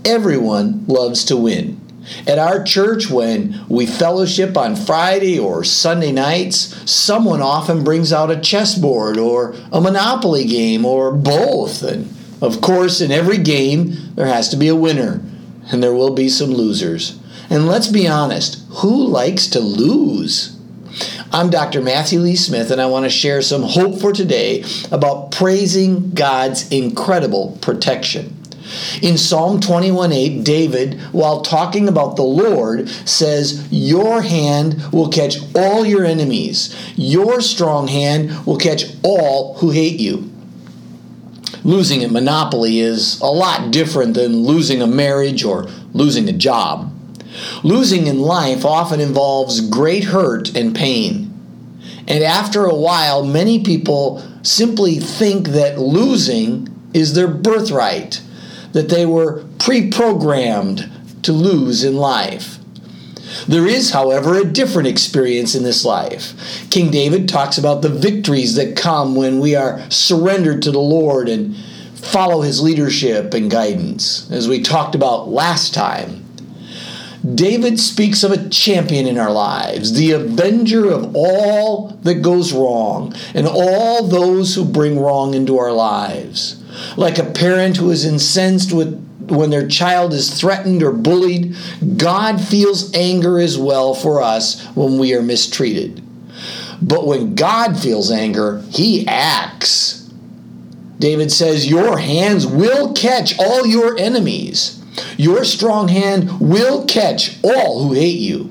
Everyone loves to win. At our church, when we fellowship on Friday or Sunday nights, someone often brings out a chessboard or a Monopoly game or both. And of course, in every game, there has to be a winner, and there will be some losers. And let's be honest, who likes to lose? I'm Dr. Matthew Lee Smith, and I want to share some hope for today about praising God's incredible protection. In Psalm 21:8, David, while talking about the Lord, says, "Your hand will catch all your enemies. Your strong hand will catch all who hate you." Losing at Monopoly is a lot different than losing a marriage or losing a job. Losing in life often involves great hurt and pain. And after a while, many people simply think that losing is their birthright, that they were pre-programmed to lose in life. There is, however, a different experience in this life. King David talks about the victories that come when we are surrendered to the Lord and follow His leadership and guidance, as we talked about last time. David speaks of a champion in our lives, the avenger of all that goes wrong and all those who bring wrong into our lives. Like a parent who is incensed when their child is threatened or bullied, God feels anger as well for us when we are mistreated. But when God feels anger, He acts. David says, "Your hands will catch all your enemies. Your strong hand will catch all who hate you."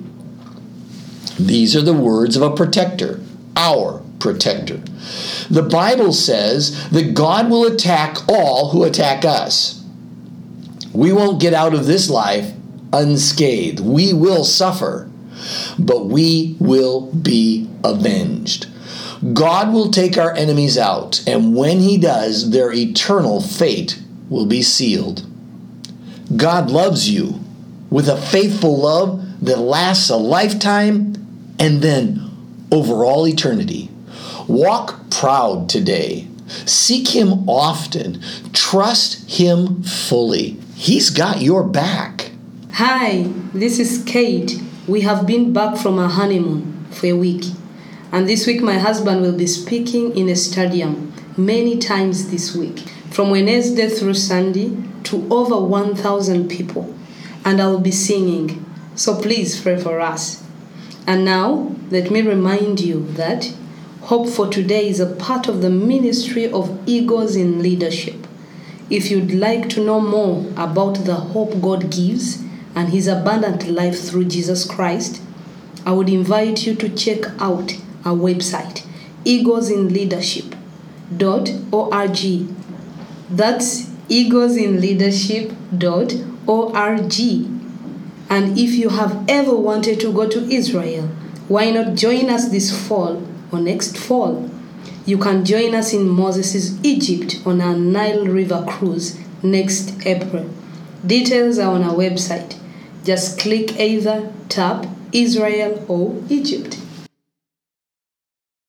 These are the words of a protector, our protector. The Bible says that God will attack all who attack us. We won't get out of this life unscathed. We will suffer, but we will be avenged. God will take our enemies out, and when He does, their eternal fate will be sealed. God loves you with a faithful love that lasts a lifetime and then over all eternity. Walk proud today. Seek Him often. Trust Him fully. He's got your back. Hi, this is Kate. We have been back from our honeymoon for a week. And this week my husband will be speaking in a stadium many times this week, from Wednesday through Sunday, to over 1,000 people. And I will be singing. So please pray for us. And now, let me remind you that Hope for Today is a part of the ministry of Eagles in Leadership. If you'd like to know more about the hope God gives and His abundant life through Jesus Christ, I would invite you to check out our website, eaglesinleadership.org. That's eaglesinleadership.org. And if you have ever wanted to go to Israel, why not join us this fall or next fall? You can join us in Moses' Egypt on our Nile River cruise next April. Details are on our website. Just click either tab Israel or Egypt.